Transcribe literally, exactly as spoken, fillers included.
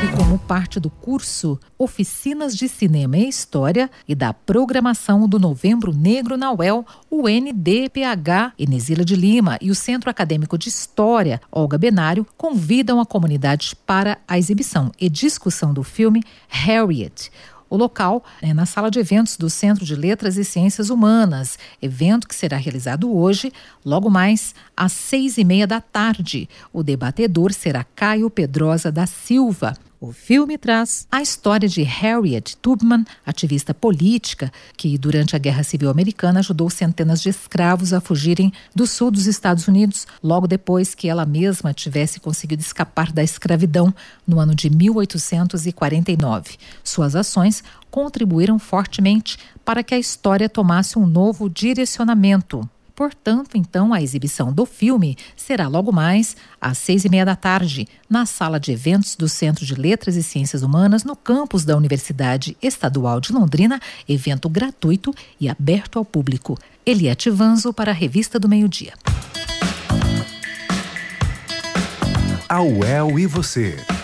como parte do curso Oficinas de Cinema e História e da programação do Novembro Negro na U E L, o N D P H, Enesila de Lima e o Centro Acadêmico de História, Olga Benário, convidam a comunidade para a exibição e discussão do filme Harriet. O local é na sala de eventos do Centro de Letras e Ciências Humanas, evento que será realizado hoje, logo mais às seis e meia da tarde. O debatedor será Caio Pedrosa da Silva. O filme traz a história de Harriet Tubman, ativista política, que durante a Guerra Civil Americana ajudou centenas de escravos a fugirem do sul dos Estados Unidos, logo depois que ela mesma tivesse conseguido escapar da escravidão no ano de mil oitocentos e quarenta e nove. Suas ações contribuíram fortemente para que a história tomasse um novo direcionamento. Portanto, então, a exibição do filme será logo mais às seis e meia da tarde, na sala de eventos do Centro de Letras e Ciências Humanas, no campus da Universidade Estadual de Londrina, evento gratuito e aberto ao público. Eliette Vanzo para a Revista do Meio-Dia. A U E L e você.